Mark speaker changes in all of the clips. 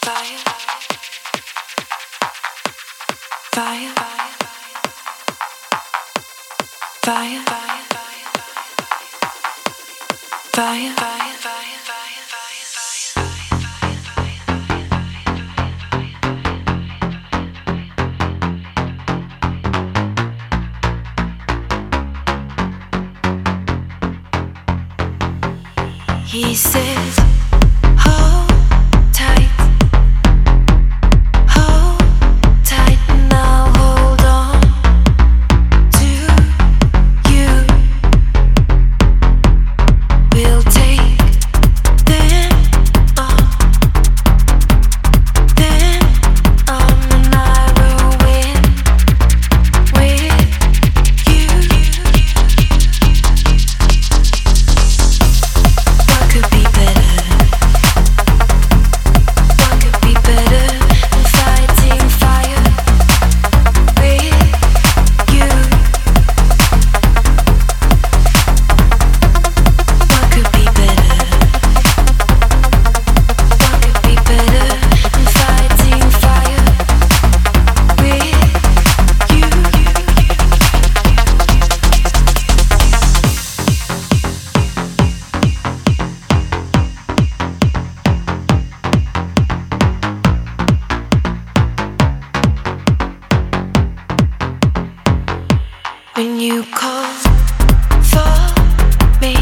Speaker 1: He says, hold tight, and I'll hold on to you. We'll take them on, and I will win with you. What could be better? What could be better than fighting fire with you? What could be better? What could be better than fighting fire with you? When you call for me,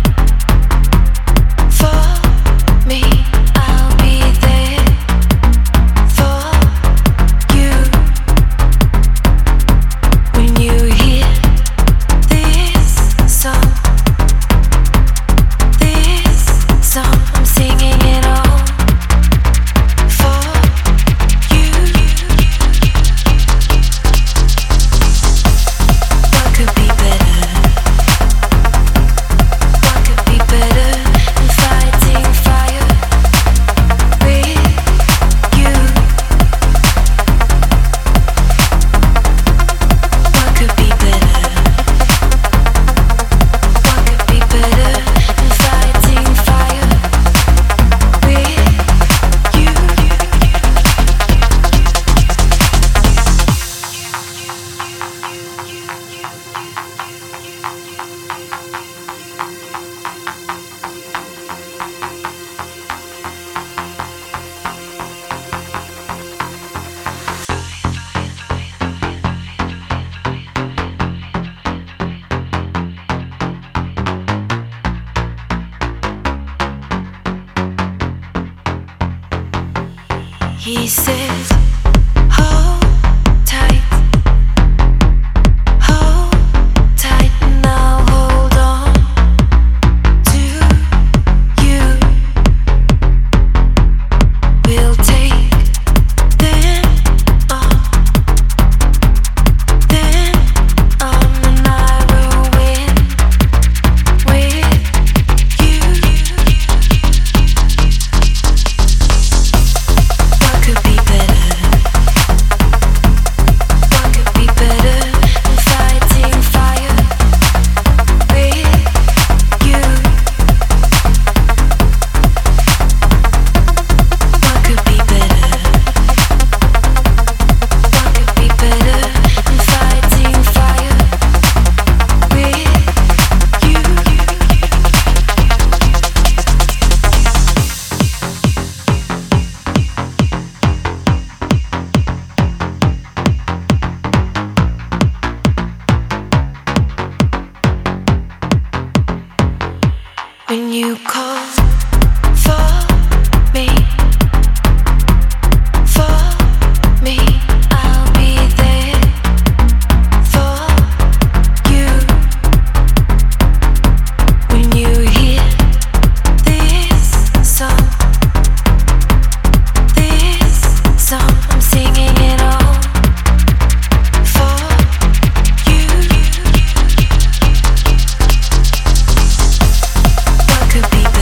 Speaker 1: I'll be there for you. When you hear this song, I'm singing it all for you. What could be better? What could be better than fighting fire with you? What could be better? What could be better than fighting fire with you? He says, hold tight, and I'll hold on to you. We'll take them on, and I will win with you. What could be better? What could be better than fighting fire with you? What could be better? What could be better than fighting fire with you? When you call for me, I'll be there for you. When you hear this song, I'm singing it all for you. What could be better?